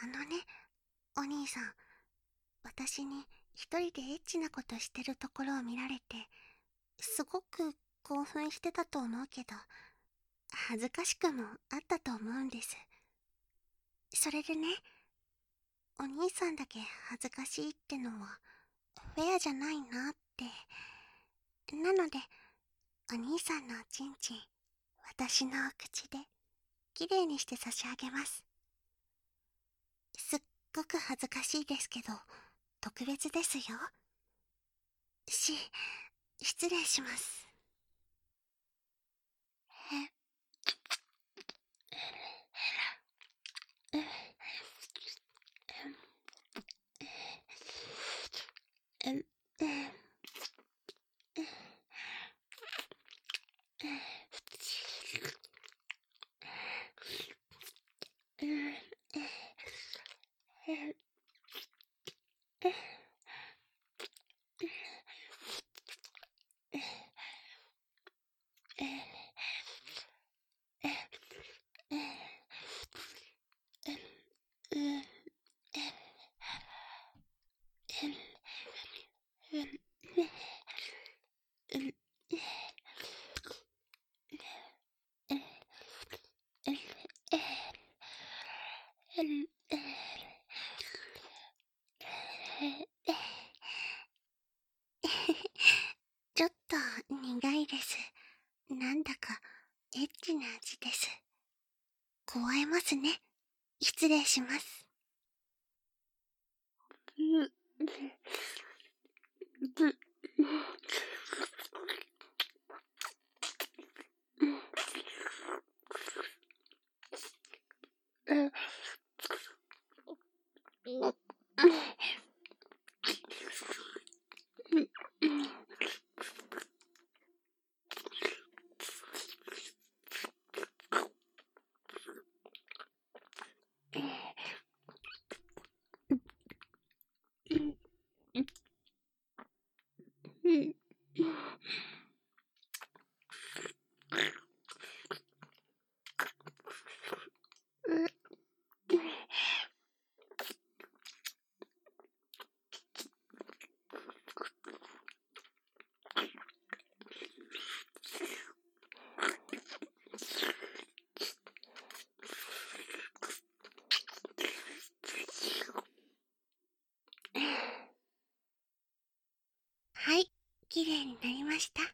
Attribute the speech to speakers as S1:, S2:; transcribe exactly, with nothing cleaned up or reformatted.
S1: あのね、お兄さん、私に一人でエッチなことしてるところを見られて、すごく興奮してたと思うけど、恥ずかしくもあったと思うんです。それでね、お兄さんだけ恥ずかしいってのはフェアじゃないなって。なので、お兄さんのおちんちん、私のお口できれいにして差し上げます。すっごく恥ずかしいですけど、特別ですよ。し、失礼します。ちょっと苦いです。なんだかエッチな味です。加えますね。失礼します。はい、きれいになりました。